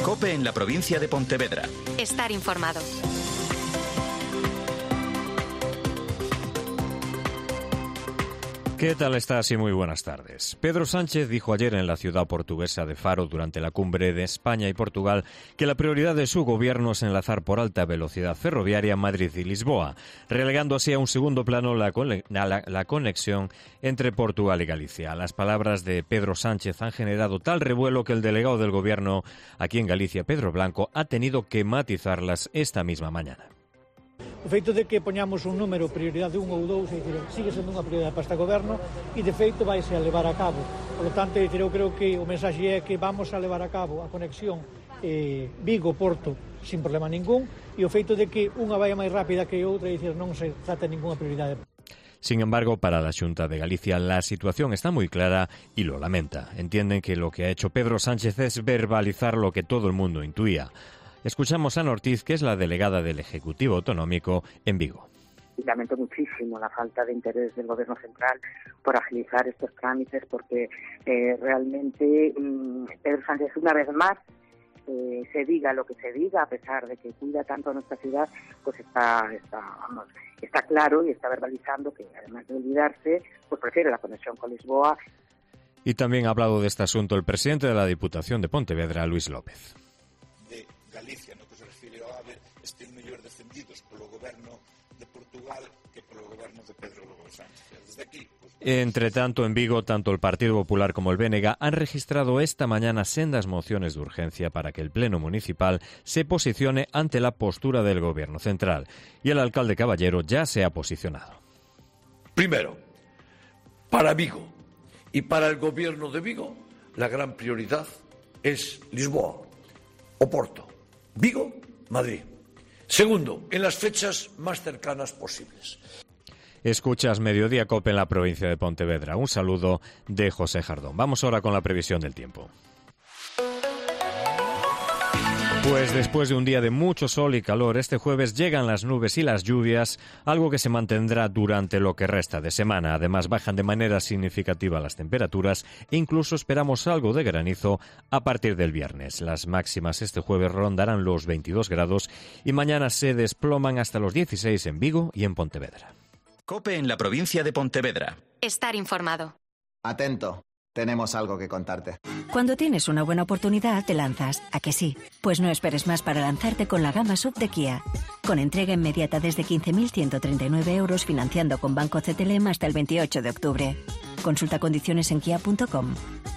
COPE en la provincia de Pontevedra. Estar informado. ¿Qué tal estás y muy buenas tardes? Pedro Sánchez dijo ayer en la ciudad portuguesa de Faro durante la cumbre de España y Portugal que la prioridad de su gobierno es enlazar por alta velocidad ferroviaria Madrid y Lisboa, relegando así a un segundo plano la conexión entre Portugal y Galicia. Las palabras de Pedro Sánchez han generado tal revuelo que el delegado del gobierno aquí en Galicia, Pedro Blanco, ha tenido que matizarlas esta misma mañana. O feito de que poñamos un número, prioridade 1 ou 2, sigue sendo unha prioridade para este goberno e, de feito, vaise a levar a cabo. Por lo tanto, eu creo que o mensaxe é que vamos a levar a cabo a conexión Vigo-Porto sin problema ningún e o feito de que unha vai máis rápida que outra e non se trata de ninguna prioridade. Sin embargo, para la Xunta de Galicia la situación está muy clara y lo lamenta. Entienden que lo que ha hecho Pedro Sánchez es verbalizar lo que todo el mundo intuía. Escuchamos a Ana Ortiz, que es la delegada del Ejecutivo Autonómico en Vigo. Lamento muchísimo la falta de interés del Gobierno central por agilizar estos trámites, porque realmente Pedro Sánchez, una vez más, se diga lo que se diga, a pesar de que cuida tanto a nuestra ciudad, pues está claro y está verbalizando que, además de olvidarse, pues prefiere la conexión con Lisboa. Y también ha hablado de este asunto el presidente de la Diputación de Pontevedra, Luis López. De Galicia, no que se refire ao AVE, estén mellor defendidos polo goberno de Portugal que polo goberno de Pedro Sánchez. Desde aquí, Entre tanto, en Vigo, tanto el Partido Popular como el BNG han registrado esta mañana sendas mociones de urgencia para que el Pleno Municipal se posicione ante la postura del Gobierno central. Y el alcalde Caballero ya se ha posicionado. Primero, para Vigo y para el Gobierno de Vigo, la gran prioridad es Lisboa, Oporto, Vigo, Madrid. Segundo, en las fechas más cercanas posibles. Escuchas Mediodía COPE en la provincia de Pontevedra. Un saludo de José Jardón. Vamos ahora con la previsión del tiempo. Pues después de un día de mucho sol y calor, este jueves llegan las nubes y las lluvias, algo que se mantendrá durante lo que resta de semana. Además, bajan de manera significativa las temperaturas e incluso esperamos algo de granizo a partir del viernes. Las máximas este jueves rondarán los 22 grados y mañana se desploman hasta los 16 en Vigo y en Pontevedra. COPE en la provincia de Pontevedra. Estar informado. Atento. Tenemos algo que contarte. Cuando tienes una buena oportunidad, te lanzas. ¿A que sí? Pues no esperes más para lanzarte con la gama SUV de Kia. Con entrega inmediata desde 15.139 euros, financiando con Banco CTLM hasta el 28 de octubre. Consulta condiciones en kia.com.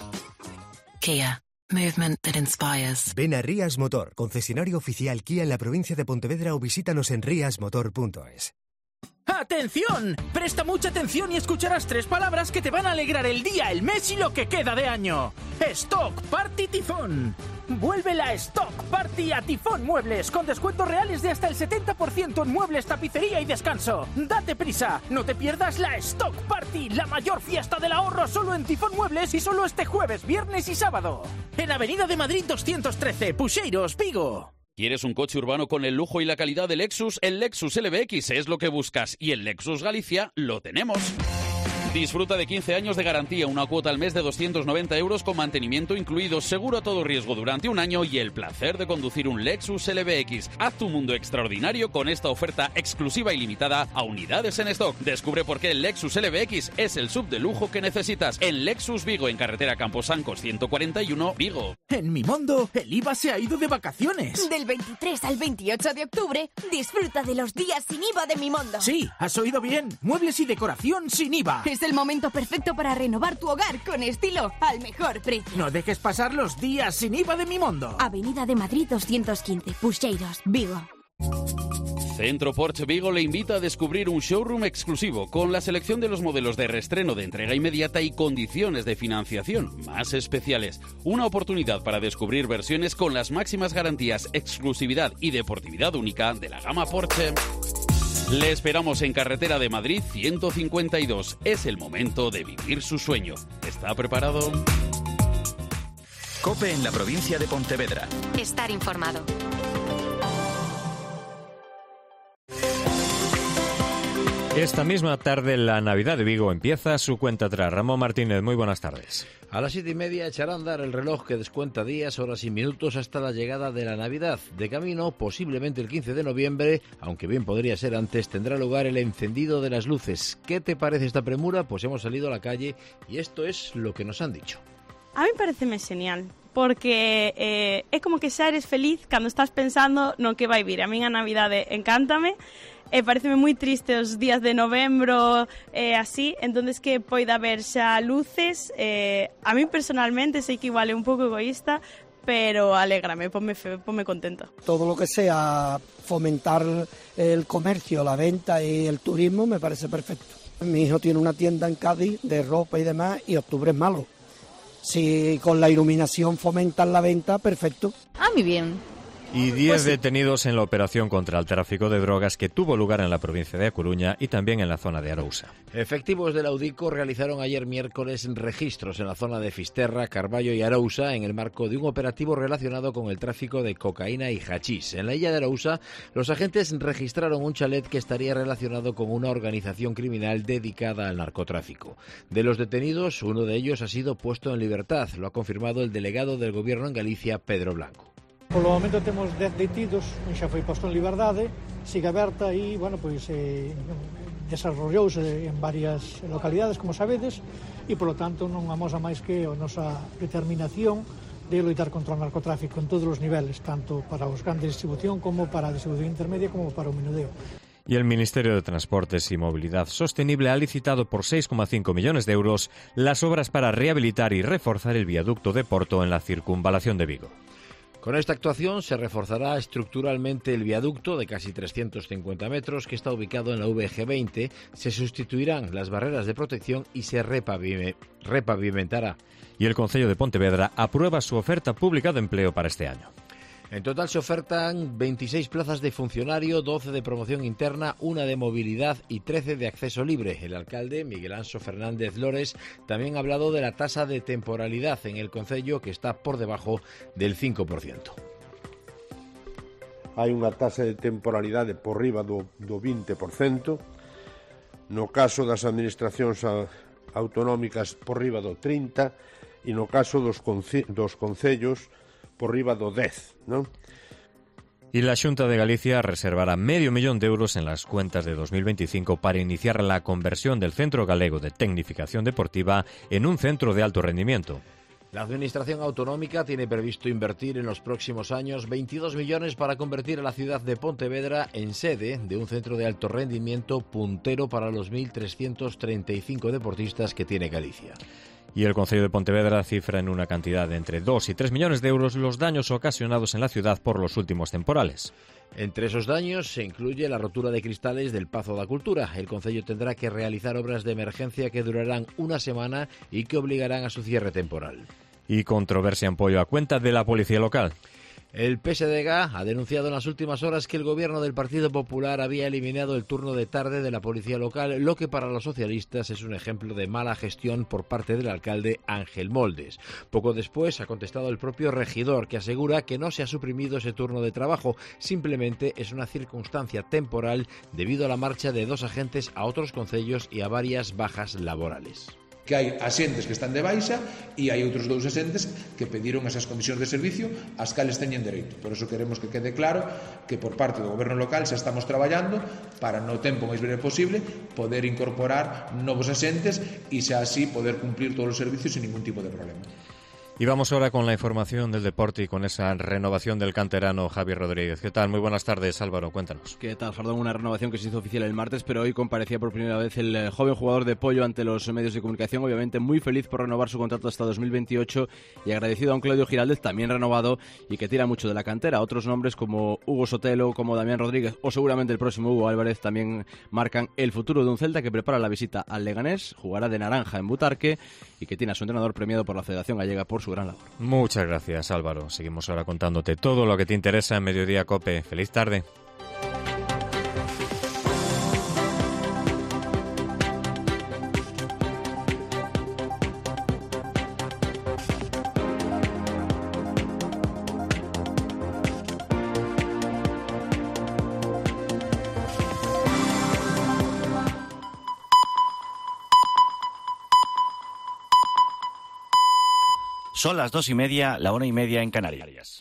Kia. Movement that inspires. Ven a Rías Motor, concesionario oficial Kia en la provincia de Pontevedra, o visítanos en riasmotor.es. ¡Atención! Presta mucha atención y escucharás 3 palabras que te van a alegrar el día, el mes y lo que queda de año. Stock Party Tifón. Vuelve la Stock Party a Tifón Muebles, con descuentos reales de hasta el 70% en muebles, tapicería y descanso. ¡Date prisa! No te pierdas la Stock Party, la mayor fiesta del ahorro solo en Tifón Muebles y solo este jueves, viernes y sábado. En Avenida de Madrid 213, Puxeiros, Vigo. ¿Quieres un coche urbano con el lujo y la calidad de Lexus? El Lexus LBX es lo que buscas y en Lexus Galicia lo tenemos. Disfruta de 15 años de garantía, una cuota al mes de 290 euros con mantenimiento incluido, seguro a todo riesgo durante un año y el placer de conducir un Lexus LBX. Haz tu mundo extraordinario con esta oferta exclusiva y limitada a unidades en stock. Descubre por qué el Lexus LBX es el SUV de lujo que necesitas en Lexus Vigo, en carretera Camposancos 141, Vigo. En Mimondo, el IVA se ha ido de vacaciones. Del 23 al 28 de octubre, disfruta de los días sin IVA de Mimondo. Sí, has oído bien. Muebles y decoración sin IVA. Es el momento perfecto para renovar tu hogar con estilo al mejor precio. No dejes pasar los días sin IVA de Mimondo. Avenida de Madrid 215, Puxeiros, Vigo. Centro Porsche Vigo le invita a descubrir un showroom exclusivo con la selección de los modelos de reestreno, de entrega inmediata y condiciones de financiación más especiales. Una oportunidad para descubrir versiones con las máximas garantías, exclusividad y deportividad única de la gama Porsche. Le esperamos en carretera de Madrid 152. Es el momento de vivir su sueño. ¿Está preparado? COPE en la provincia de Pontevedra. Estar informado. Esta misma tarde la Navidad de Vigo empieza su cuenta atrás. Ramón Martínez, muy buenas tardes. A las 7:30 echará a andar el reloj que descuenta días, horas y minutos hasta la llegada de la Navidad. De camino, posiblemente el 15 de noviembre, aunque bien podría ser antes, tendrá lugar el encendido de las luces. ¿Qué te parece esta premura? Pues hemos salido a la calle y esto es lo que nos han dicho. A mí pareceme genial, porque é como que xa eres feliz cando estás pensando no que vai vir. A min a Navidade encántame, pareceme moi triste os días de novembro, así, entonces que poida haber xa luces, a mí personalmente sei que igual é un pouco egoísta, pero alégrame, ponme contenta. Todo lo que sea fomentar el comercio, la venta y el turismo me parece perfecto. Mi hijo tiene una tienda en Cádiz de ropa y demás y octubre es malo. Si con la iluminación fomentan la venta, perfecto. A mí bien. Y 10 detenidos en la operación contra el tráfico de drogas que tuvo lugar en la provincia de A Coruña y también en la zona de Arousa. Efectivos del Audico realizaron ayer miércoles registros en la zona de Fisterra, Carballo y Arousa en el marco de un operativo relacionado con el tráfico de cocaína y hachís. En la isla de Arousa, los agentes registraron un chalet que estaría relacionado con una organización criminal dedicada al narcotráfico. De los detenidos, uno de ellos ha sido puesto en libertad, lo ha confirmado el delegado del Gobierno en Galicia, Pedro Blanco. Polo momento temos 10 detidos, un xa foi posto en liberdade, sigue aberta e, bueno, pois desarrollouse en varias localidades, como sabedes, e, polo tanto, non amosa máis que a nosa determinación de loitar contra o narcotráfico en todos os niveles, tanto para os grandes distribución como para a distribución intermedia como para o menudeo. Y el Ministerio de Transportes y Movilidad Sostenible ha licitado por 6,5 millones de euros las obras para rehabilitar y reforzar el viaducto de Porto en la circunvalación de Vigo. Con esta actuación se reforzará estructuralmente el viaducto de casi 350 metros que está ubicado en la VG20, se sustituirán las barreras de protección y se repavimentará. Y el Concello de Pontevedra aprueba su oferta pública de empleo para este año. En total se ofertan 26 plazas de funcionario, 12 de promoción interna, 1 de movilidad y 13 de acceso libre. El alcalde, Miguel Anxo Fernández Lores, también ha hablado de la tasa de temporalidad en el concello que está por debajo del 5%. Hai unha tasa de temporalidade por riba do 20%. No caso das administracións autonómicas por riba do 30% e no caso dos concellos por riba do 10, ¿no? Y la Xunta de Galicia reservará $500,000 de euros en las cuentas de 2025 para iniciar la conversión del Centro Galego de Tecnificación Deportiva en un centro de alto rendimiento. La Administración Autonómica tiene previsto invertir en los próximos años 22 millones para convertir a la ciudad de Pontevedra en sede de un centro de alto rendimiento puntero para los 1.335 deportistas que tiene Galicia. Y el Concello de Pontevedra cifra en una cantidad de entre 2 y 3 millones de euros los daños ocasionados en la ciudad por los últimos temporales. Entre esos daños se incluye la rotura de cristales del Pazo da Cultura. El Concello tendrá que realizar obras de emergencia que durarán una semana y que obligarán a su cierre temporal. Y controversia en Pollo a cuenta de la policía local. El PSDG ha denunciado en las últimas horas que el gobierno del Partido Popular había eliminado el turno de tarde de la policía local, lo que para los socialistas es un ejemplo de mala gestión por parte del alcalde Ángel Moldes. Poco después ha contestado el propio regidor, que asegura que no se ha suprimido ese turno de trabajo, simplemente es una circunstancia temporal debido a la marcha de 2 agentes a otros concellos y a varias bajas laborales. Que hai axentes que están de baixa e hai outros 2 axentes que pediron esas comisións de servicio ás cales teñen dereito. Por eso queremos que quede claro que por parte do goberno local xa estamos traballando para no tempo máis breve posible poder incorporar novos axentes e xa así poder cumplir todos os servicios sin ningún tipo de problema. Y vamos ahora con la información del deporte y con esa renovación del canterano Javier Rodríguez. ¿Qué tal? Muy buenas tardes, Álvaro, cuéntanos. ¿Qué tal, Fardón? Una renovación que se hizo oficial el martes, pero hoy comparecía por primera vez el joven jugador de Pollo ante los medios de comunicación. Obviamente muy feliz por renovar su contrato hasta 2028 y agradecido a un Claudio Giraldez también renovado y que tira mucho de la cantera. Otros nombres como Hugo Sotelo, como Damián Rodríguez o seguramente el próximo Hugo Álvarez también marcan el futuro de un Celta que prepara la visita al Leganés, jugará de naranja en Butarque y que tiene a su entrenador premiado por la Federación Gallega por su gran labor. Muchas gracias, Álvaro. Seguimos ahora contándote todo lo que te interesa en Mediodía COPE. ¡Feliz tarde! Son las 2:30, la 1:30 en Canarias.